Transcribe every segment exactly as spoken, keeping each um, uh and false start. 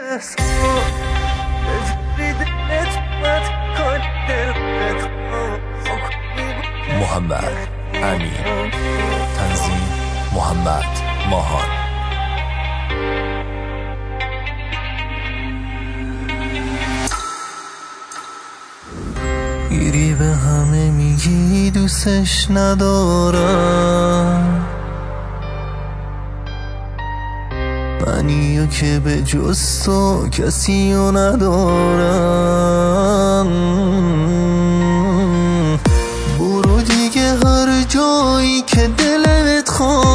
محمد امین، تنظیم محمد ماهان. گیری به همه میگی دوستش ندارم، منیو که به جز تو کسیو ندارم. برو دیگه هر جایی که دلت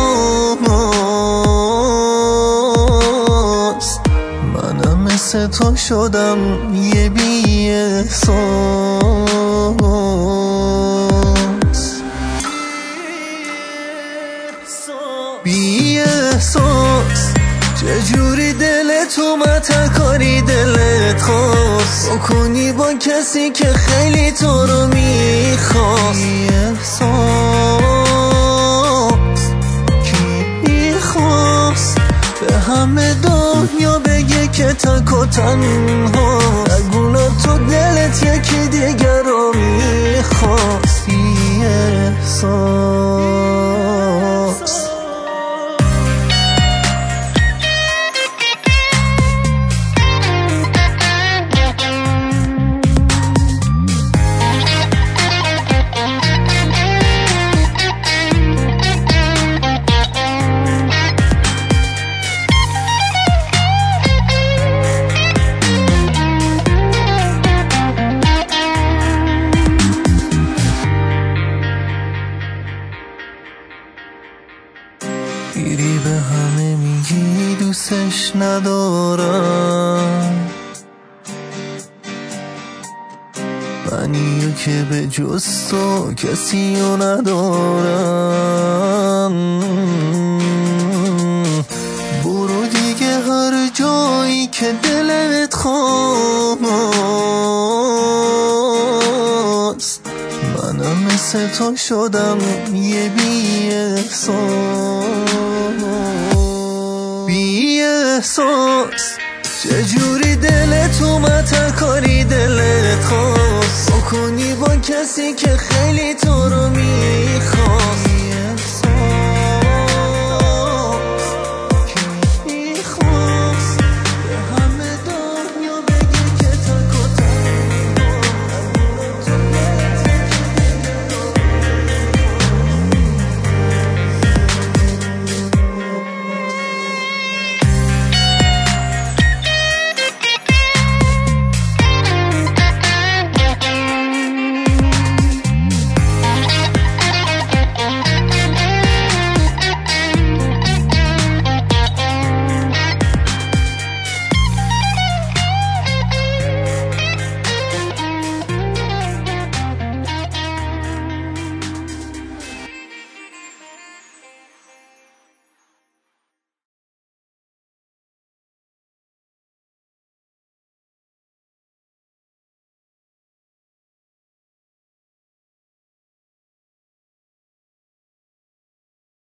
خواست، منم مثل تو شدم یه بی احساس. بی احساس چجوری دلت اومد تکاری دلت خواست بکنی با کسی که خیلی تو رو میخواست. بی احساس کی میخواست به همه دنیا بگه که تک و تنها، نگونا تو دلت یکی دیگر رو میخواست. بی احساس گیری به همه میگی دوستش ندارم، منیو که به جز تو کسیو ندارم. برو دیگه هر جایی که دلت خواست، منم مثل تو شدم یه بی احساس. بی احساس چجوری دلت اومد تکاری دلت خواست بکنی با کسی که خیلی تو رو میخواست.